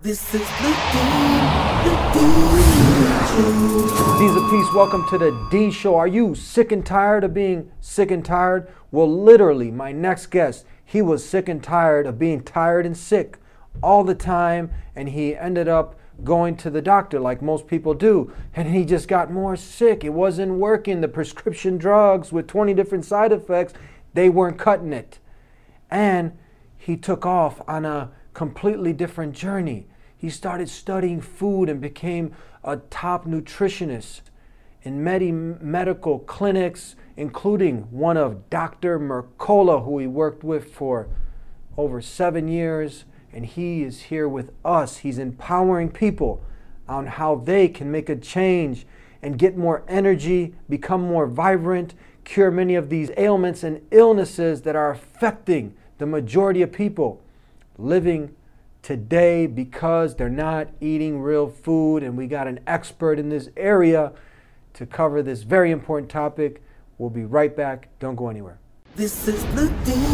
This is the Dean Show. Peace of peace, welcome to the Dean Show. Are you sick and tired of being sick and tired? Well, literally, my next guest, he was sick and tired of being tired and sick all the time, and he ended up going to the doctor like most people do, and he just got more sick. It wasn't working. The prescription drugs with 20 different side effects, they weren't cutting it. And he took off on a completely different journey. He started studying food and became a top nutritionist in medical clinics, including one of Dr. Mercola, who he worked with for over 7 years. And he is here with us. He's empowering people on how they can make a change and get more energy, become more vibrant, cure many of these ailments and illnesses that are affecting the majority of people living today because they're not eating real food. And we got an expert in this area to cover this very important topic. We'll be right back. Don't go anywhere. This is the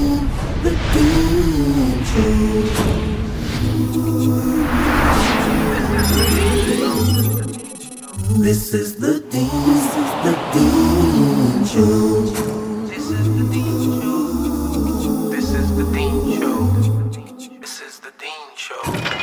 Dean Show. This is the Dean Show. This is the Dean Show. This is the Dean Show. This is the Dean Show.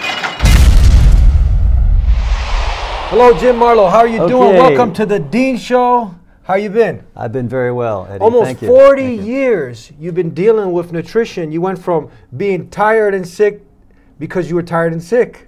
Hello, Jim Marlowe. How are you doing? Okay. Welcome to the Dean Show. How you been? I've been very well, Eddie. Almost Thank you. 40 Thank you. years you've been dealing with nutrition. You went from being tired and sick because you were tired and sick.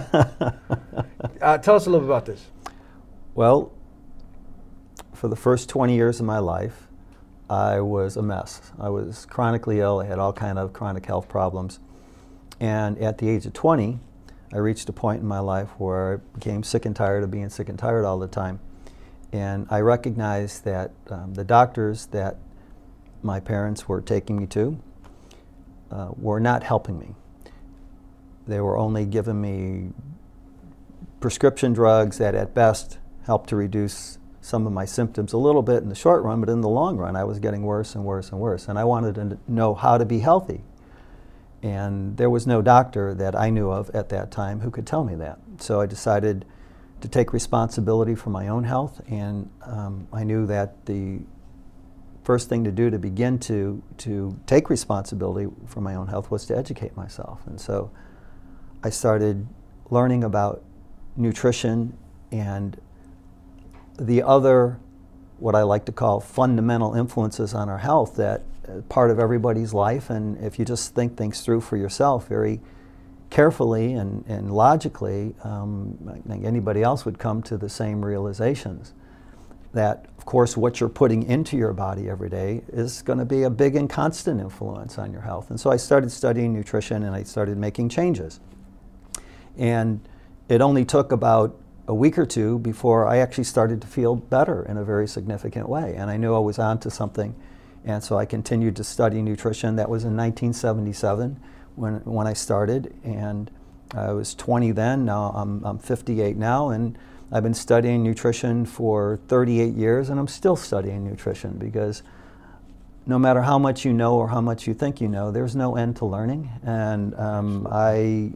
Tell us a little bit about this. Well, for the first 20 years of my life, I was a mess. I was chronically ill. I had all kind of chronic health problems. And at the age of 20, I reached a point in my life where I became sick and tired of being sick and tired all the time. And I recognized that the doctors that my parents were taking me to were not helping me. They were only giving me prescription drugs that at best helped to reduce some of my symptoms a little bit in the short run, but in the long run I was getting worse and worse and worse. And I wanted to know how to be healthy. And there was no doctor that I knew of at that time who could tell me that. So I decided to take responsibility for my own health, and I knew that the first thing to do to begin to take responsibility for my own health was to educate myself. And so I started learning about nutrition and the other, what I like to call fundamental influences on our health that are part of everybody's life. And if you just think things through for yourself very carefully and logically, I think anybody else would come to the same realizations. That, of course, what you're putting into your body every day is going to be a big and constant influence on your health. And so I started studying nutrition and I started making changes. And it only took about a week or two before I actually started to feel better in a very significant way. And I knew I was onto something. And so I continued to study nutrition. That was in 1977 when I started. And I was 20 then. Now I'm 58 now. And I've been studying nutrition for 38 years. And I'm still studying nutrition because no matter how much you know or how much you think you know, there's no end to learning. And I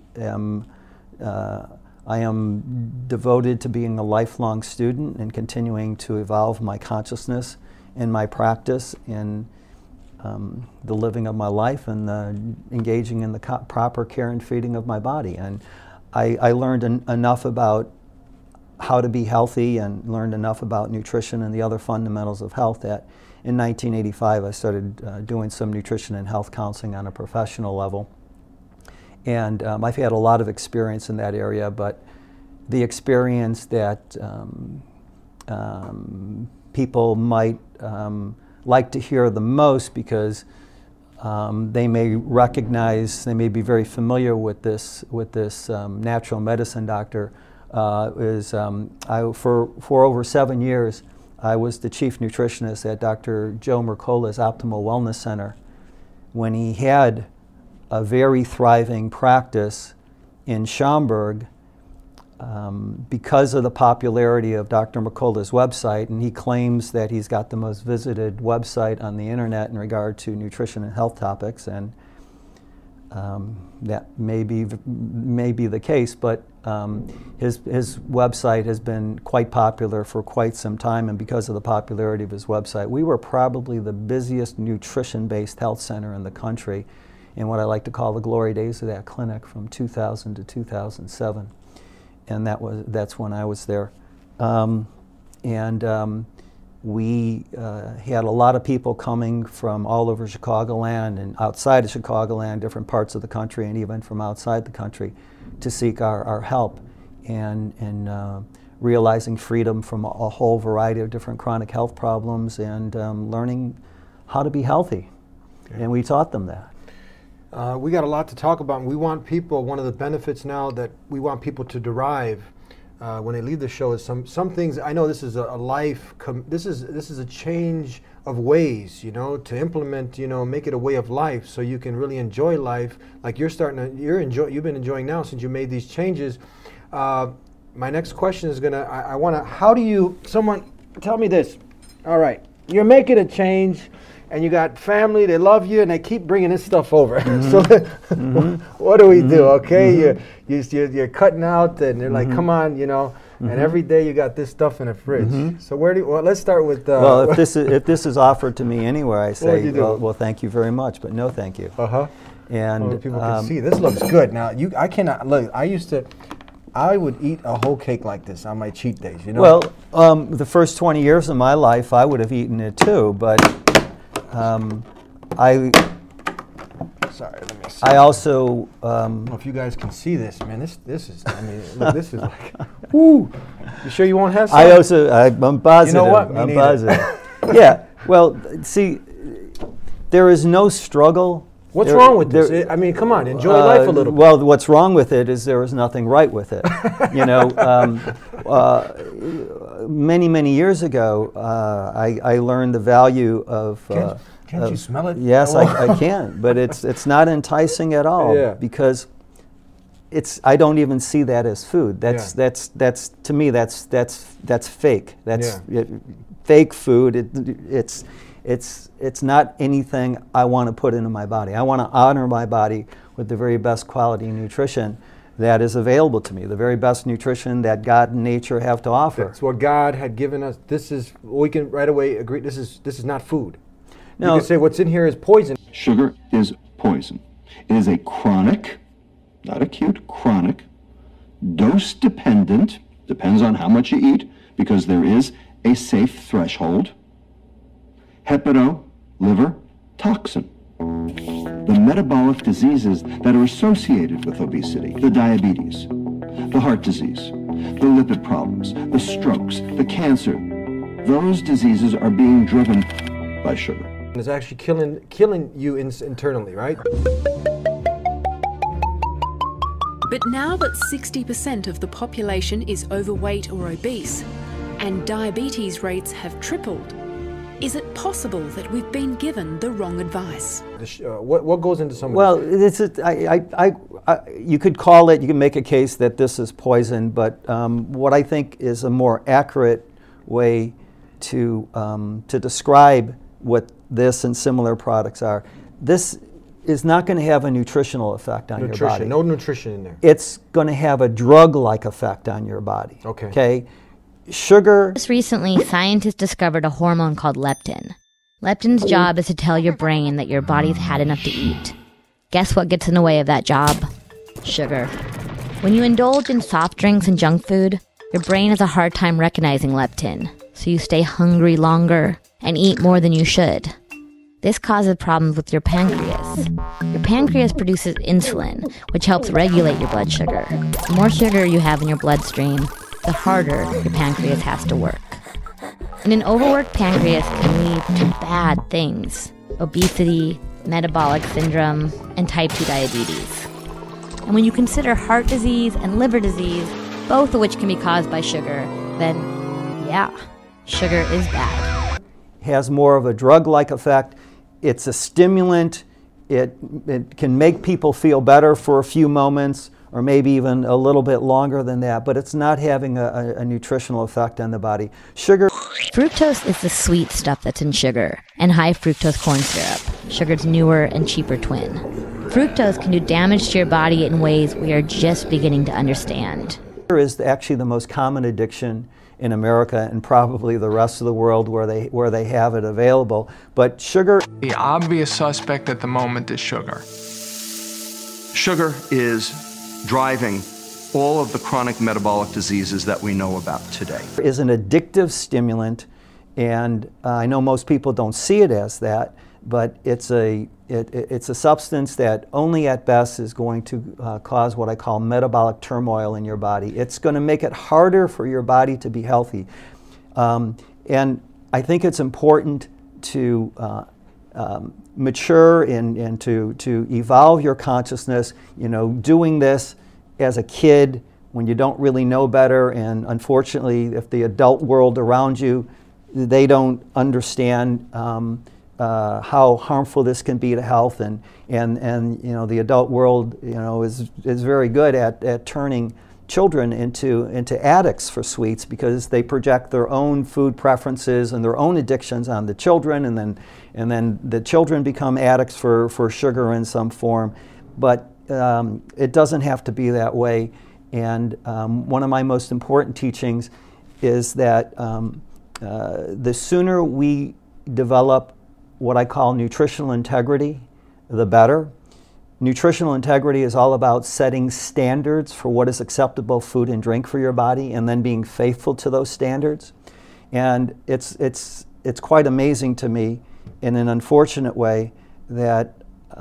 am devoted to being a lifelong student and continuing to evolve my consciousness and my practice in the living of my life and engaging in the proper care and feeding of my body. And I learned enough about how to be healthy and learned enough about nutrition and the other fundamentals of health that in 1985 I started doing some nutrition and health counseling on a professional level. And I've had a lot of experience in that area, but the experience that people might like to hear the most because they may recognize, they may be very familiar with this natural medicine doctor, is for over 7 years I was the chief nutritionist at Dr. Joe Mercola's Optimal Wellness Center when he had a very thriving practice in Schaumburg because of the popularity of Dr. Mercola's website, and he claims that he's got the most visited website on the internet in regard to nutrition and health topics. And That may be the case, but his website has been quite popular for quite some time, and because of the popularity of his website, we were probably the busiest nutrition-based health center in the country in what I like to call the glory days of that clinic from 2000 to 2007, and that's when I was there. We had a lot of people coming from all over Chicagoland and outside of Chicagoland, different parts of the country, and even from outside the country to seek our help and realizing freedom from a whole variety of different chronic health problems and learning how to be healthy. Okay. And we taught them that. We got a lot to talk about, and we want people, one of the benefits now that we want people to derive when they leave the show is some things. I know this is this is a change of ways, you know, to implement, you know, make it a way of life so you can really enjoy life like you've been enjoying now since you made these changes. My next question is someone tell me this. All right, you're making a change and you got family, they love you, and they keep bringing this stuff over. Mm-hmm. So mm-hmm. What do we do? Okay, mm-hmm. you're cutting out, and they're like, come on, you know. Mm-hmm. And every day you got this stuff in the fridge. Mm-hmm. So let's start with. Well, if this is offered to me anywhere, I say, well, thank you very much, but no, thank you. And people can see this looks good. Now I cannot look. I would eat a whole cake like this on my cheat days. You know. Well, the first 20 years of my life, I would have eaten it too, but. Sorry, let me see. I also. I don't know if you guys can see this, man. This is. I mean, look, this is like. Woo! You sure you won't have some? I'm positive. You know what? I'm positive. Yeah. Well, see, there is no struggle. What's wrong with this? I mean, come on, enjoy life a little bit. Well, what's wrong with it is there is nothing right with it. You know, many years ago, I learned the value of. Can't you smell it? Yes, I can, but it's not enticing at all. Yeah. Because I don't even see that as food. That's to me that's fake. That's fake food. It's not anything I want to put into my body. I want to honor my body with the very best quality nutrition that is available to me, the very best nutrition that God and nature have to offer. That's what God had given us. We can right away agree, this is not food. No, you can say what's in here is poison. Sugar is poison. It is a chronic, not acute, chronic, dose-dependent, depends on how much you eat, because there is a safe threshold, liver toxin. The metabolic diseases that are associated with obesity, the diabetes, the heart disease, the lipid problems, the strokes, the cancer, those diseases are being driven by sugar. It's actually killing you internally, right? But now that 60% of the population is overweight or obese, and diabetes rates have tripled, is it possible that we've been given the wrong advice? What goes into some of this? Well, you could call it, you can make a case that this is poison, but what I think is a more accurate way to describe what this and similar products are, this is not going to have a nutritional effect on your body. No nutrition in there. It's going to have a drug-like effect on your body. Okay? Sugar. Just recently, scientists discovered a hormone called leptin. Leptin's job is to tell your brain that your body's had enough to eat. Guess what gets in the way of that job? Sugar. When you indulge in soft drinks and junk food, your brain has a hard time recognizing leptin, so you stay hungry longer and eat more than you should. This causes problems with your pancreas. Your pancreas produces insulin, which helps regulate your blood sugar. The more sugar you have in your bloodstream, the harder your pancreas has to work. And an overworked pancreas can lead to bad things: obesity, metabolic syndrome, and type 2 diabetes. And when you consider heart disease and liver disease, both of which can be caused by sugar, then yeah, sugar is bad. Has more of a drug-like effect. It's a stimulant. It can make people feel better for a few moments, or maybe even a little bit longer than that, but it's not having a nutritional effect on the body. Sugar. Fructose is the sweet stuff that's in sugar, and high fructose corn syrup, sugar's newer and cheaper twin. Fructose can do damage to your body in ways we are just beginning to understand. Sugar is actually the most common addiction in America and probably the rest of the world where they have it available. But sugar... The obvious suspect at the moment is sugar. Sugar is driving all of the chronic metabolic diseases that we know about today. ...is an addictive stimulant, and I know most people don't see it as that, but it's a substance that only at best is going to cause what I call metabolic turmoil in your body. It's going to make it harder for your body to be healthy. And I think it's important to mature and to evolve your consciousness, you know, doing this as a kid when you don't really know better, and unfortunately if the adult world around you, they don't understand how harmful this can be to health, and you know, the adult world, you know, is very good at turning children into addicts for sweets because they project their own food preferences and their own addictions on the children, and then the children become addicts for sugar in some form. But it doesn't have to be that way. And one of my most important teachings is that the sooner we develop what I call nutritional integrity, the better. Nutritional integrity is all about setting standards for what is acceptable food and drink for your body, and then being faithful to those standards. And it's quite amazing to me, in an unfortunate way, that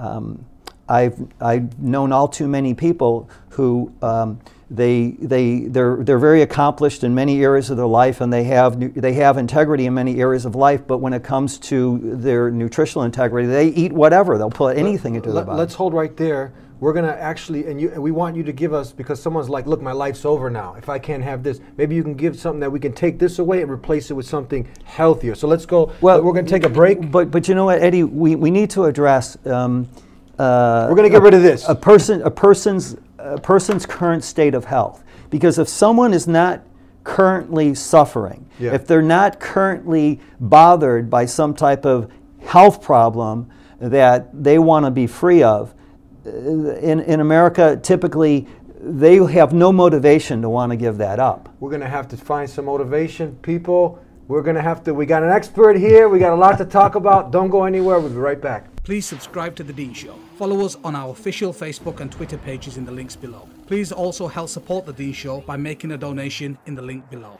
I've known all too many people who they're very accomplished in many areas of their life, and they have integrity in many areas of life, but when it comes to their nutritional integrity, they eat whatever. They'll put anything into their body. Let's hold right there. We're going to actually, and we want you to give us, because someone's like, look, my life's over now. If I can't have this, maybe you can give something that we can take this away and replace it with something healthier. So let's go. Well, we're going to take a break. But you know what, Eddie, we need to address. We're going to get rid of this. A person's current state of health. Because if someone is not currently suffering, if they're not currently bothered by some type of health problem that they want to be free of, in America, typically, they have no motivation to want to give that up. We're going to have to find some motivation, people. We're going to have to, we got an expert here. We got a lot to talk about. Don't go anywhere. We'll be right back. Please subscribe to The Dean Show. Follow us on our official Facebook and Twitter pages in the links below. Please also help support The Dean Show by making a donation in the link below.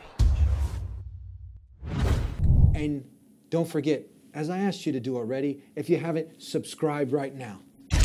And don't forget, as I asked you to do already, if you haven't, subscribe right now.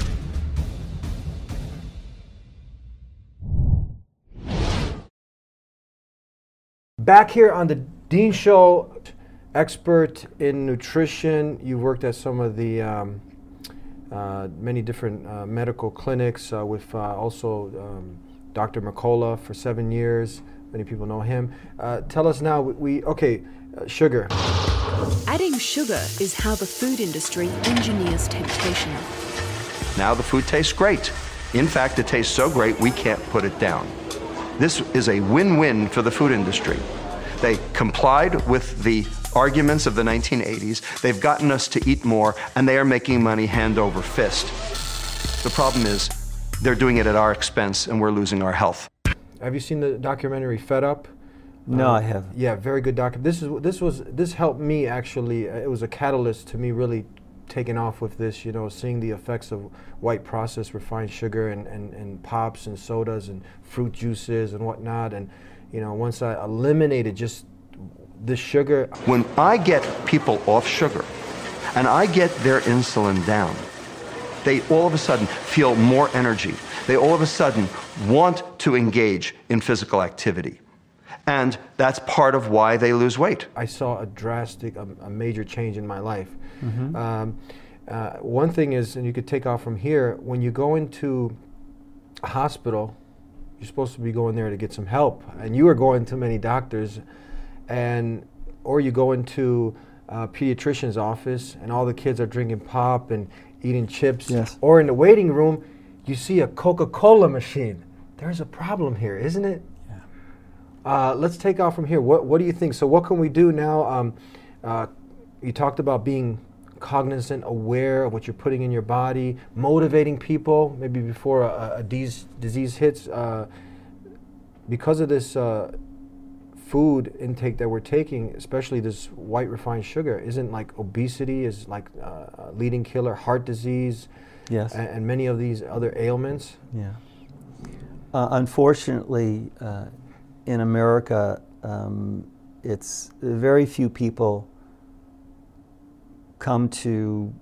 Back here on The Dean Show, expert in nutrition. You worked at some of the many different medical clinics with also Dr. Mercola for 7 years. Many people know him. Tell us now, sugar. Adding sugar is how the food industry engineers temptation. Now the food tastes great. In fact, it tastes so great we can't put it down. This is a win-win for the food industry. They complied with the arguments of the 1980s. They've gotten us to eat more, and they are making money hand over fist. The problem is they're doing it at our expense, and we're losing our health. Have you seen the documentary Fed Up? No, I haven't. Yeah, very good documentary. This helped me actually. It was a catalyst to me really taking off with this, you know, seeing the effects of white processed refined sugar and pops and sodas and fruit juices and whatnot. And, you know, once I eliminated just the sugar. When I get people off sugar and I get their insulin down, they all of a sudden feel more energy. They all of a sudden want to engage in physical activity. And that's part of why they lose weight. I saw a drastic, a major change in my life. One thing is, and you could take off from here, when you go into a hospital, you're supposed to be going there to get some help, and you are going to many doctors, or you go into a pediatrician's office and all the kids are drinking pop and eating chips, or in the waiting room, you see a Coca-Cola machine. There's a problem here, isn't it? Let's take off from here. What do you think? So what can we do now? You talked about being cognizant, aware of what you're putting in your body, motivating people maybe before a disease hits. Because of this food intake that we're taking, especially this white refined sugar, isn't like obesity is like a leading killer, heart disease, yes, and many of these other ailments? Yeah. Unfortunately, in America, it's very few people come to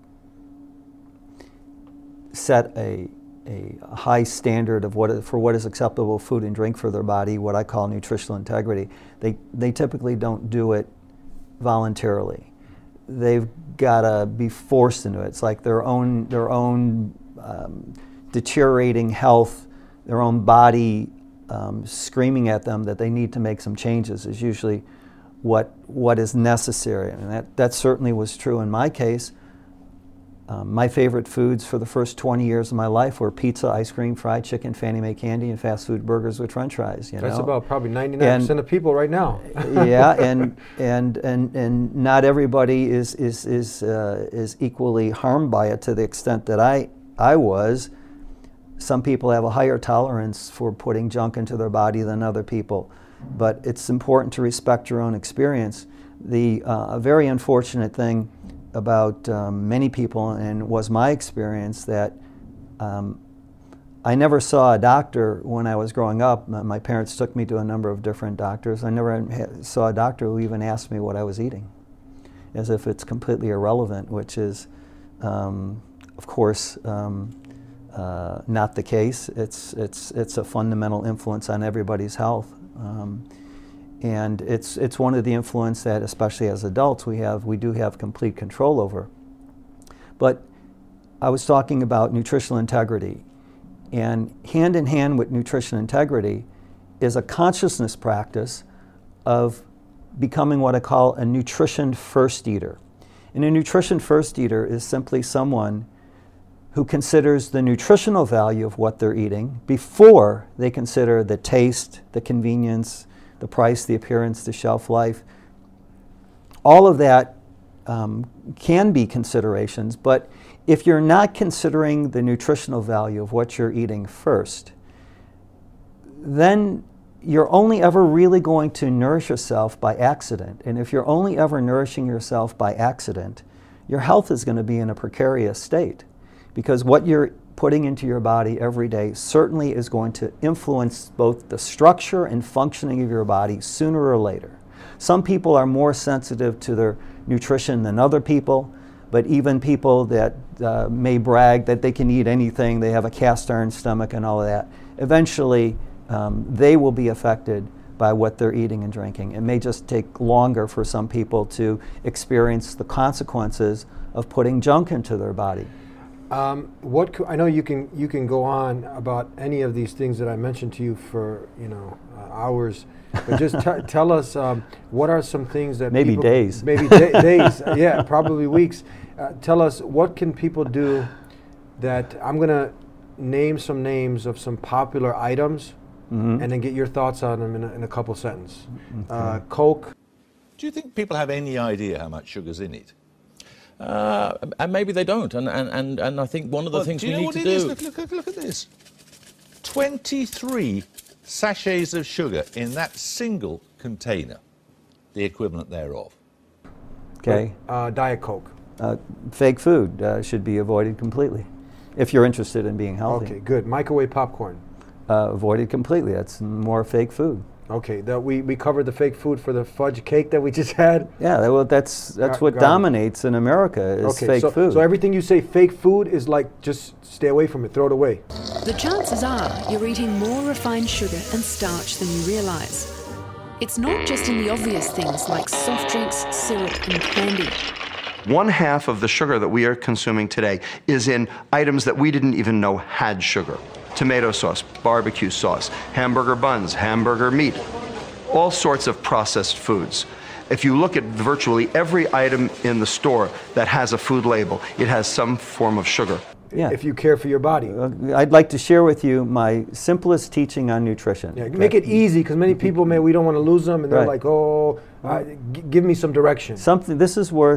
set a high standard of what is acceptable food and drink for their body, what I call nutritional integrity. They typically don't do it voluntarily. They've got to be forced into it. It's like their own deteriorating health, their own body screaming at them that they need to make some changes is usually what is necessary. And that certainly was true in my case. My favorite foods for the first 20 years of my life were pizza, ice cream, fried chicken, Fannie Mae candy, and fast food burgers with French fries. That's about probably 99% of people right now. Yeah, and not everybody is equally harmed by it to the extent that I was. Some people have a higher tolerance for putting junk into their body than other people, but it's important to respect your own experience. A very unfortunate thing about many people, and was my experience, that I never saw a doctor when I was growing up. My parents took me to a number of different doctors. I never saw a doctor who even asked me what I was eating, as if it's completely irrelevant, which is, of course, not the case. It's a fundamental influence on everybody's health. And it's one of the influence that, especially as adults, we do have complete control over. But I was talking about nutritional integrity, and hand in hand with nutritional integrity is a consciousness practice of becoming what I call a nutrition first eater. And a nutrition first eater is simply someone who considers the nutritional value of what they're eating before they consider the taste, the convenience, the price, the appearance, the shelf life. All of that can be considerations, but if you're not considering the nutritional value of what you're eating first, then you're only ever really going to nourish yourself by accident. And if you're only ever nourishing yourself by accident, your health is going to be in a precarious state, because what you're putting into your body every day certainly is going to influence both the structure and functioning of your body sooner or later. Some people are more sensitive to their nutrition than other people, but even people that may brag that they can eat anything, they have a cast iron stomach and all of that, eventually they will be affected by what they're eating and drinking. It may just take longer for some people to experience the consequences of putting junk into their body. I know you can go on about any of these things that I mentioned to you for hours, but just tell us what are some things that maybe people, days, days, yeah, probably weeks. Tell us, what can people do that I'm gonna name some names of some popular items, and then get your thoughts on them in a couple sentences. Okay. Coke. Do you think people have any idea how much sugar's in it? And maybe they don't, and I think one of the things we need to do... Look at this. 23 sachets of sugar in that single container, the equivalent thereof. Okay. Diet Coke. Fake food should be avoided completely, if you're interested in being healthy. Okay, good. Microwave popcorn. Avoided completely. That's more fake food. Okay, we covered the fake food for the fudge cake that we just had. Yeah, well, that's what dominates in America is fake food. So everything you say fake food is like, just stay away from it, throw it away. The chances are you're eating more refined sugar and starch than you realize. It's not just in the obvious things like soft drinks, syrup, and candy. 1/2 of the sugar that we are consuming today is in items that we didn't even know had sugar. Tomato sauce, barbecue sauce, hamburger buns, hamburger meat, all sorts of processed foods. If you look at virtually every item in the store that has a food label, it has some form of sugar. Yeah. If you care for your body. I'd like to share with you my simplest teaching on nutrition. Yeah, make it easy, because many people, we don't want to lose them, and they're like, give me some direction. This is worth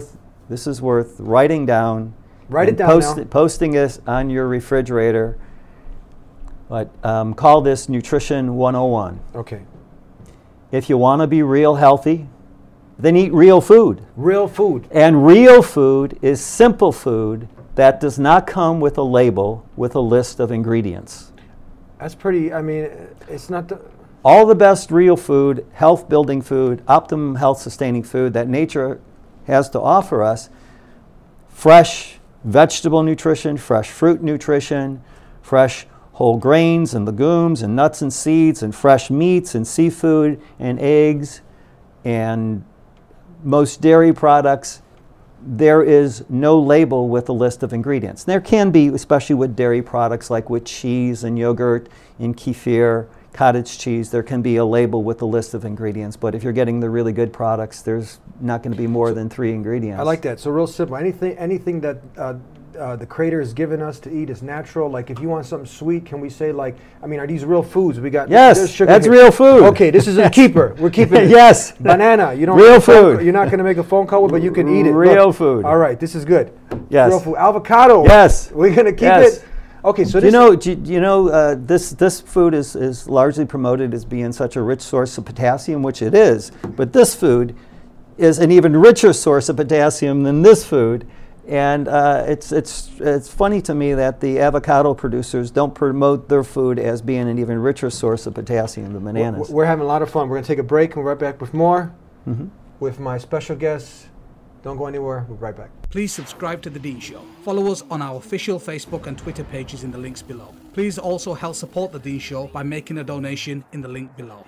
This is worth writing down. Write it down now. Posting this on your refrigerator. But call this Nutrition 101. Okay. If you want to be real healthy, then eat real food. Real food. And real food is simple food that does not come with a label with a list of ingredients. That's pretty, I mean, it's not the... All the best real food, health-building food, optimum health-sustaining food that nature has to offer us, fresh vegetable nutrition, fresh fruit nutrition, fresh whole grains and legumes and nuts and seeds and fresh meats and seafood and eggs and most dairy products, there is no label with a list of ingredients. There can be, especially with dairy products like with cheese and yogurt and kefir, cottage cheese, there can be a label with a list of ingredients, but if you're getting the really good products, there's not going to be more than 3 ingredients. I like that. So real simple. Anything that the Creator has given us to eat is natural. Like if you want something sweet, can we say like, I mean, are these real foods? We got yes, sugar that's here. real food. Okay, this is a keeper. We're keeping it. Yes, banana. You don't real food. You're not going to make a phone call with, but you can eat it. Real Look. food. All right, this is good. Yes. Real food. Avocado. Yes. We're going to keep it. Okay, so this food is largely promoted as being such a rich source of potassium, which it is. But this food is an even richer source of potassium than this food. And it's funny to me that the avocado producers don't promote their food as being an even richer source of potassium than bananas. We're having a lot of fun. We're going to take a break and we're right back with more with my special guests. Don't go anywhere. We'll be right back. Please subscribe to The Dean Show. Follow us on our official Facebook and Twitter pages in the links below. Please also help support The Dean Show by making a donation in the link below.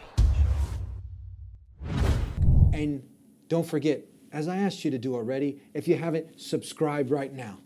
And don't forget, as I asked you to do already, if you haven't, subscribe right now.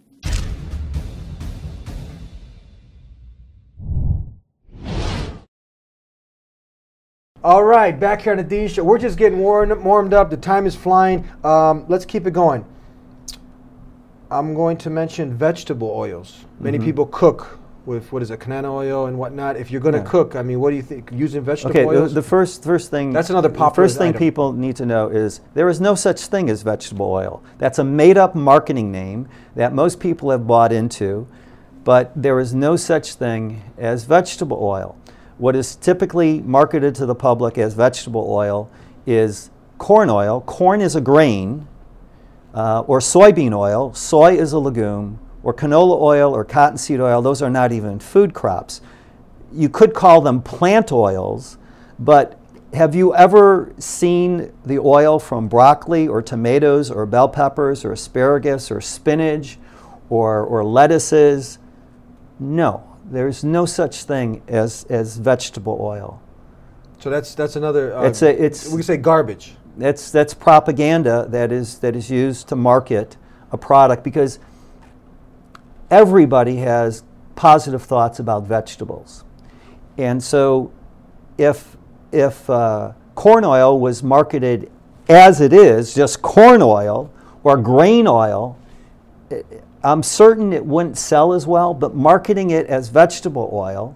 All right, back here on The Dean Show. We're just getting warmed up. The time is flying. Let's keep it going. I'm going to mention vegetable oils. Many people cook with, what is it, canola oil and whatnot. If you're going to cook, I mean, what do you think? Using vegetable oils? The first thing. That's another popular first thing item. people need to know is there is no such thing as vegetable oil. That's a made-up marketing name that most people have bought into, but there is no such thing as vegetable oil. What is typically marketed to the public as vegetable oil is corn oil. Corn is a grain, or soybean oil. Soy is a legume, or canola oil or cottonseed oil. Those are not even food crops. You could call them plant oils, but have you ever seen the oil from broccoli or tomatoes or bell peppers or asparagus or spinach or lettuces? No. There's no such thing as vegetable oil. So that's another. We can say garbage. That's propaganda that is used to market a product because everybody has positive thoughts about vegetables, and so if corn oil was marketed as it is, just corn oil or grain oil, I'm certain it wouldn't sell as well, but marketing it as vegetable oil,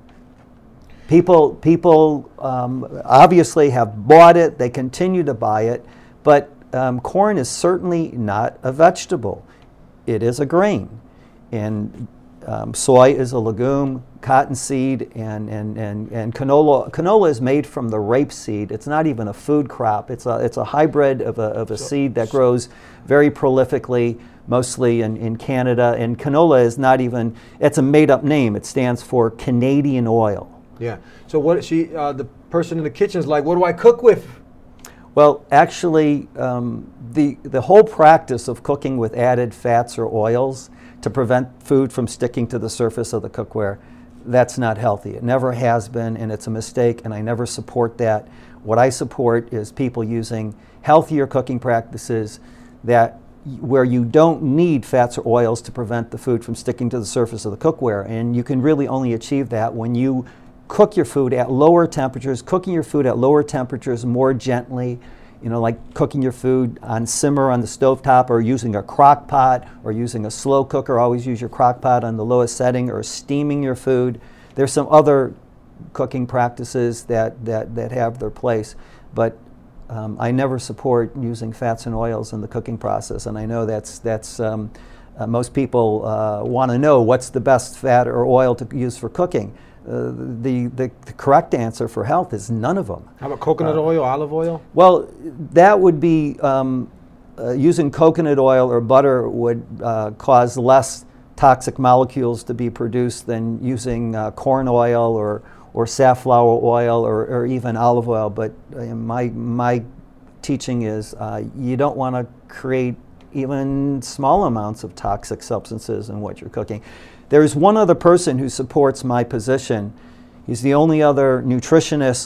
people obviously have bought it, they continue to buy it, but corn is certainly not a vegetable. It is a grain. And soy is a legume, cottonseed and canola is made from the rapeseed. It's not even a food crop. It's a hybrid of a seed that grows very prolifically, mostly in Canada. And canola is not even, it's a made-up name. It stands for Canadian oil. Yeah. So what the person in the kitchen is like, what do I cook with? Well, actually, the whole practice of cooking with added fats or oils to prevent food from sticking to the surface of the cookware, that's not healthy. It never has been, and it's a mistake, and I never support that. What I support is people using healthier cooking practices where you don't need fats or oils to prevent the food from sticking to the surface of the cookware, and you can really only achieve that when you cook your food at lower temperatures, cooking your food at lower temperatures more gently, like cooking your food on simmer on the stovetop or using a crock pot or using a slow cooker. Always use your crock pot on the lowest setting, or steaming your food. There's some other cooking practices that have their place, but I never support using fats and oils in the cooking process, and I know that's most people want to know what's the best fat or oil to use for cooking. The correct answer for health is none of them. How about coconut oil, olive oil? Well, that would be using coconut oil or butter would cause less toxic molecules to be produced than using corn oil or safflower oil or even olive oil. But my teaching is you don't want to create even small amounts of toxic substances in what you're cooking. There's one other person who supports my position. He's the only other nutritionist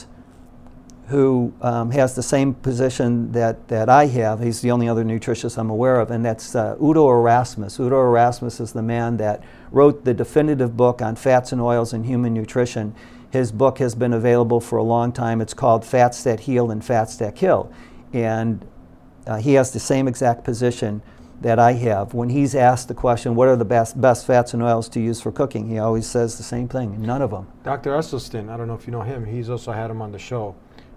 who has the same position that I have. He's the only other nutritionist I'm aware of, and that's Udo Erasmus. Udo Erasmus is the man that wrote the definitive book on fats and oils and human nutrition. His book has been available for a long time. It's called Fats That Heal and Fats That Kill. And he has the same exact position that I have. When he's asked the question, what are the best fats and oils to use for cooking, he always says the same thing, none of them. Dr. Esselstyn, I don't know if you know him, he's also had him on the show.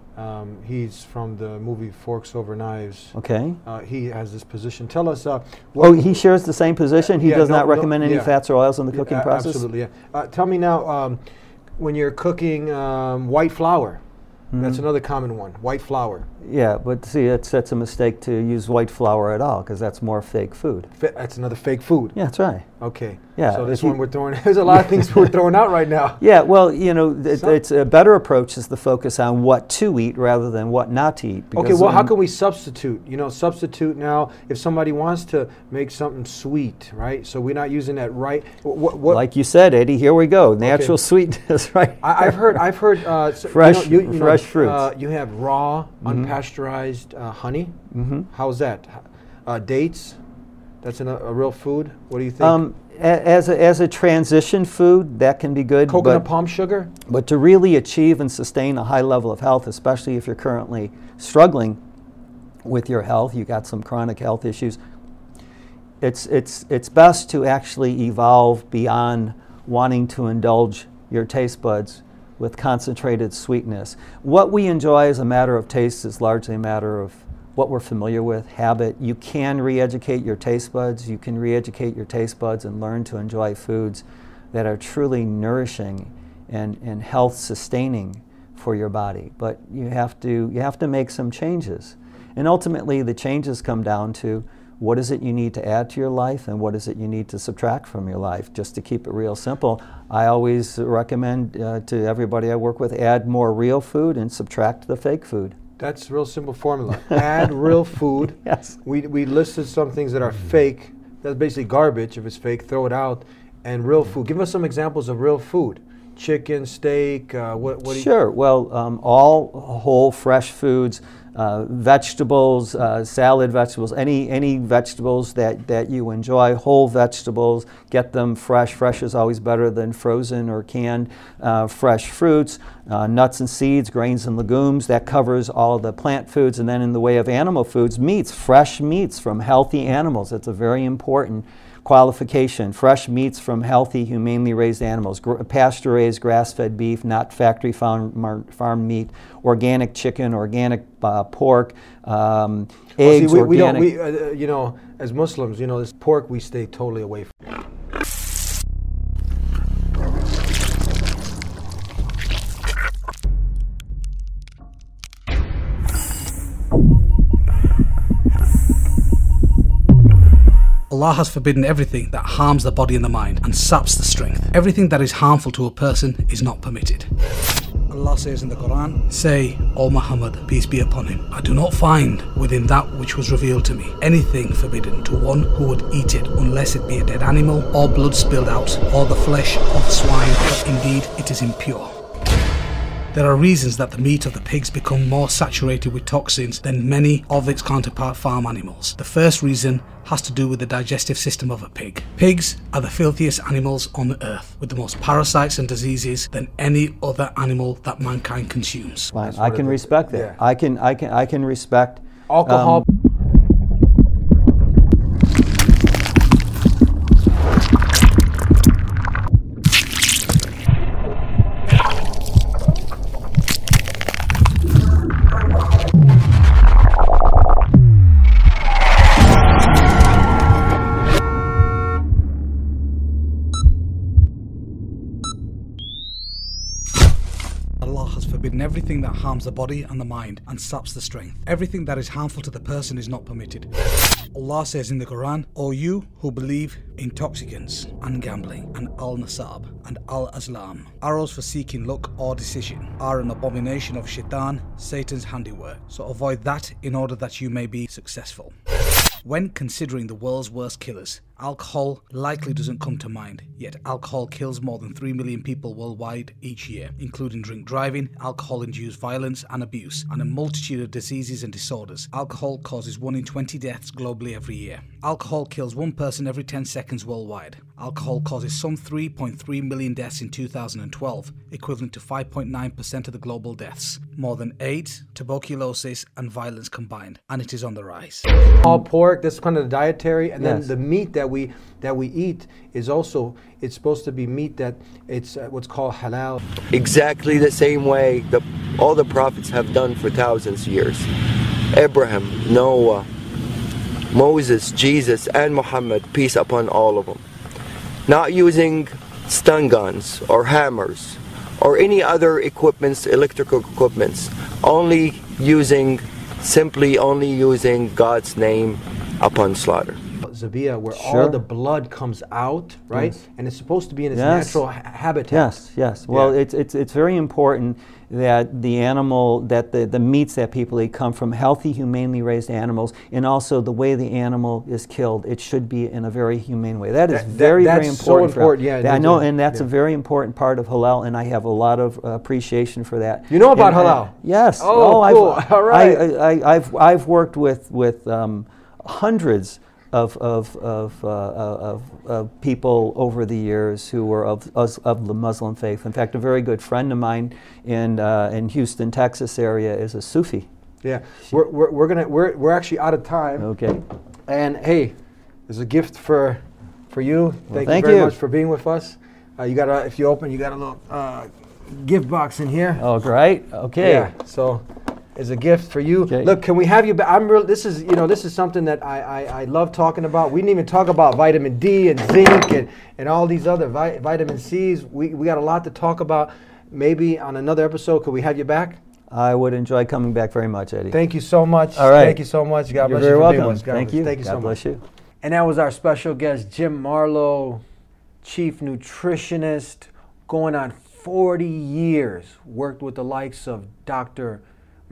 He's from the movie Forks Over Knives. Okay. He has this position. Tell us. He shares the same position? He does not recommend any fats or oils in the cooking process? Absolutely, yeah. Tell me now, when you're cooking white flour, that's another common one, white flour. Yeah, but see, that's a mistake to use white flour at all, because that's more fake food. That's another fake food? Yeah, that's right. Okay. Yeah. So this one we're throwing, there's a lot of things we're throwing out right now. Yeah, well, you know, it's a better approach is to focus on what to eat rather than what not to eat. Okay, well, how can we substitute? You know, substitute now, if somebody wants to make something sweet, right? So we're not using that right. What like you said, Eddie, here we go. Natural sweetness, right? I've heard fresh fruits. You have raw, unpasteurized honey. How's that? Dates. That's a real food. What do you think? As a transition food, that can be good. Coconut palm sugar? But to really achieve and sustain a high level of health, especially if you're currently struggling with your health, you got some chronic health issues, it's best to actually evolve beyond wanting to indulge your taste buds with concentrated sweetness. What we enjoy as a matter of taste is largely a matter of what we're familiar with, habit. You can re-educate your taste buds. You can re-educate your taste buds and learn to enjoy foods that are truly nourishing and health sustaining for your body. But you have to make some changes. And ultimately the changes come down to what is it you need to add to your life and what is it you need to subtract from your life. Just to keep it real simple, I always recommend to everybody I work with, add more real food and subtract the fake food. That's a real simple formula. Add real food. Yes. We listed some things that are fake. That's basically garbage. If it's fake, throw it out. And real food. Give us some examples of real food. Chicken, steak, what do you... Sure. Well, all whole, fresh foods, vegetables, salad vegetables, any vegetables that you enjoy, whole vegetables, get them fresh. Fresh is always better than frozen or canned. Fresh fruits, nuts and seeds, grains and legumes, that covers all the plant foods. And then in the way of animal foods, meats, fresh meats from healthy animals. That's a very important qualification. Fresh meats from healthy, humanely raised animals. Pasture-raised, grass-fed beef, not factory farm meat, organic chicken, organic pork, eggs, organic... you know, as Muslims, you know, this pork we stay totally away from. Allah has forbidden everything that harms the body and the mind and saps the strength. Everything that is harmful to a person is not permitted. Allah says in the Quran, "Say, O Muhammad, peace be upon him, I do not find within that which was revealed to me anything forbidden to one who would eat it, unless it be a dead animal, or blood spilled out, or the flesh of swine, but indeed it is impure." There are reasons that the meat of the pigs become more saturated with toxins than many of its counterpart farm animals. The first reason has to do with the digestive system of a pig. Pigs are the filthiest animals on earth, with the most parasites and diseases than any other animal that mankind consumes. Fine. I can respect that. Yeah. I can respect alcohol. Everything that harms the body and the mind and saps the strength. Everything that is harmful to the person is not permitted. Allah says in the Quran, O you who believe, intoxicants and gambling and al-nasab and al-azlam, arrows for seeking luck or decision, are an abomination of shaitan, Satan's handiwork. So avoid that in order that you may be successful. When considering the world's worst killers, alcohol likely doesn't come to mind, yet alcohol kills more than 3 million people worldwide each year, including drink driving, alcohol-induced violence and abuse, and a multitude of diseases and disorders. Alcohol causes 1 in 20 deaths globally every year. Alcohol kills 1 person every 10 seconds worldwide. Alcohol causes some 3.3 million deaths in 2012, equivalent to 5.9% of the global deaths, more than AIDS, tuberculosis and violence combined, and it is on the rise. All pork, this is kind of the dietary, and Yes. then the meat that we eat is also, it's supposed to be meat that it's what's called halal. Exactly the same way all the prophets have done for thousands of years. Abraham, Noah, Moses, Jesus, and Muhammad, peace upon all of them. Not using stun guns or hammers or any other equipments, electrical equipments, simply only using God's name upon slaughter. Zabia, where Sure. all the blood comes out, right? Yes. And it's supposed to be in its Yes. natural habitat. Yes, yes. Well, Yeah. it's very important that the animal, that the meats that people eat come from healthy, humanely raised animals, and also the way the animal is killed, it should be in a very humane way. That is very, very that's so important. important, yeah. I know, and that's a very important part of halal, and I have a lot of appreciation for that. You know about And halal? Yes. Oh, cool. All right. I've worked with hundreds of people over the years who were of the Muslim faith. In fact, a very good friend of mine in Houston, Texas area is a Sufi. Yeah, we're actually out of time. Okay. And hey, there's a gift for you. Well, Thank you very much for being with us. You got if you open, you got a little gift box in here. Oh, great. Okay. Yeah. So. Is a gift for you. Okay. Look, can we have you back? This is something that I love talking about. We didn't even talk about vitamin D and zinc and all these other vitamin C's. We got a lot to talk about. Maybe on another episode, could we have you back? I would enjoy coming back very much, Eddie. Thank you so much. All right. Thank you so much. God You're bless you very for being welcome. with us. God Thank bless. you. Thank you God so bless much. you. And that was our special guest, Jim Marlowe, chief nutritionist, going on 40 years, worked with the likes of Dr.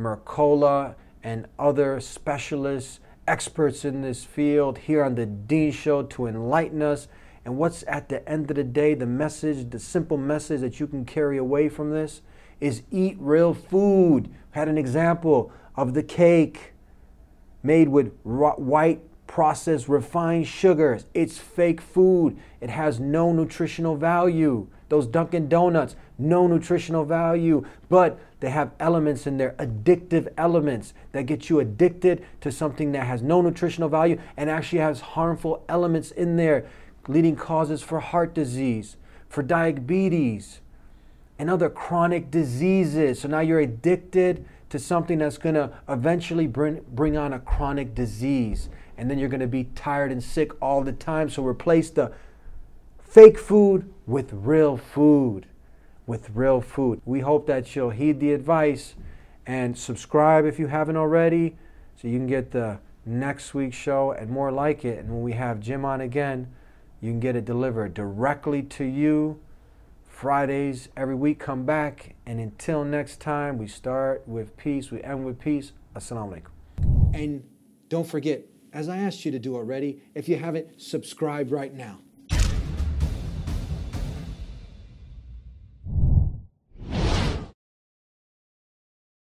Mercola and other specialists, experts in this field here on the Dean Show to enlighten us. And what's at the end of the day, the message, the simple message that you can carry away from this is eat real food. Had an example of the cake made with white processed refined sugars. It's fake food. It has no nutritional value. Those Dunkin' Donuts, no nutritional value, but they have elements in there, addictive elements that get you addicted to something that has no nutritional value and actually has harmful elements in there, leading causes for heart disease, for diabetes, and other chronic diseases. So now you're addicted to something that's going to eventually bring on a chronic disease. And then you're going to be tired and sick all the time. So replace the fake food with real food. With real food. We hope that you'll heed the advice and subscribe if you haven't already so you can get the next week's show and more like it. And when we have Jim on again, you can get it delivered directly to you. Fridays every week. Come back, and until next time, we start with peace, we end with peace. Assalamu alaikum. And don't forget, as I asked you to do already, if you haven't, subscribe right now.